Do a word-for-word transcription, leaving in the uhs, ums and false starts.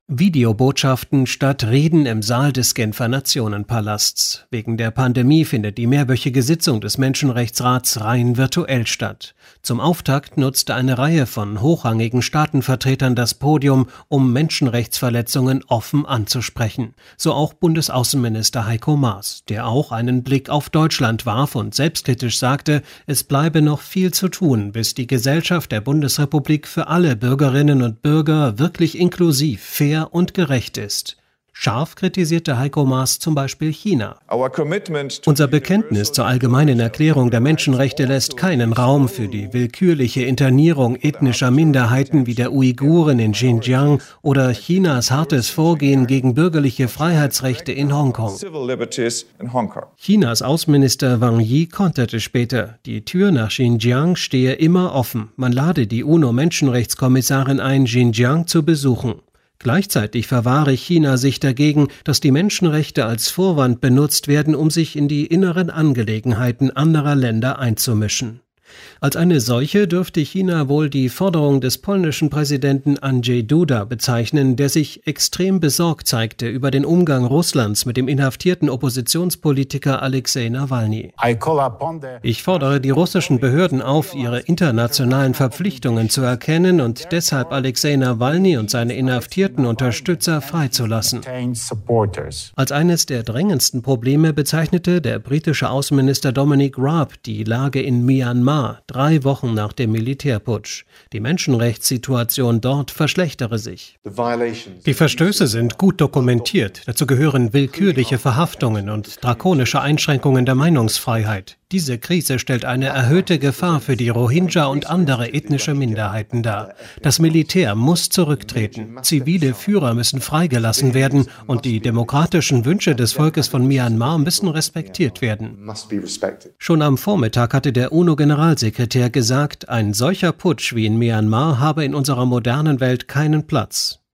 Videobotschaften statt Reden im Saal des Genfer Nationenpalasts. Wegen der Pandemie findet die mehrwöchige Sitzung des Menschenrechtsrats rein virtuell statt. Zum Auftakt nutzte eine Reihe von hochrangigen Staatenvertretern das Podium, um Menschenrechtsverletzungen offen anzusprechen. So auch Bundesaußenminister Heiko Maas, der auch einen Blick auf Deutschland warf und selbstkritisch sagte, es bleibe noch viel zu tun, bis die Gesellschaft der Bundesrepublik für alle Bürgerinnen und Bürger wirklich inklusiv, fair und gerecht ist. Scharf kritisierte Heiko Maas zum Beispiel China. Unser Bekenntnis zur allgemeinen Erklärung der Menschenrechte lässt keinen Raum für die willkürliche Internierung ethnischer Minderheiten wie der Uiguren in Xinjiang oder Chinas hartes Vorgehen gegen bürgerliche Freiheitsrechte in Hongkong. Chinas Außenminister Wang Yi konterte später, die Tür nach Xinjiang stehe immer offen. Man lade die UNO-Menschenrechtskommissarin ein, Xinjiang zu besuchen. Gleichzeitig verwahre China sich dagegen, dass die Menschenrechte als Vorwand benutzt werden, um sich in die inneren Angelegenheiten anderer Länder einzumischen. Als eine solche dürfte China wohl die Forderung des polnischen Präsidenten Andrzej Duda bezeichnen, der sich extrem besorgt zeigte über den Umgang Russlands mit dem inhaftierten Oppositionspolitiker Alexei Nawalny. Ich fordere die russischen Behörden auf, ihre internationalen Verpflichtungen zu erkennen und deshalb Alexei Nawalny und seine inhaftierten Unterstützer freizulassen. Als eines der drängendsten Probleme bezeichnete der britische Außenminister Dominic Raab die Lage in Myanmar, drei Wochen nach dem Militärputsch. Die Menschenrechtssituation dort verschlechtere sich. Die Verstöße sind gut dokumentiert. Dazu gehören willkürliche Verhaftungen und drakonische Einschränkungen der Meinungsfreiheit. Diese Krise stellt eine erhöhte Gefahr für die Rohingya und andere ethnische Minderheiten dar. Das Militär muss zurücktreten, zivile Führer müssen freigelassen werden und die demokratischen Wünsche des Volkes von Myanmar müssen respektiert werden. Schon am Vormittag hatte der UNO-Generalsekretär gesagt, ein solcher Putsch wie in Myanmar habe in unserer modernen Welt keinen Platz.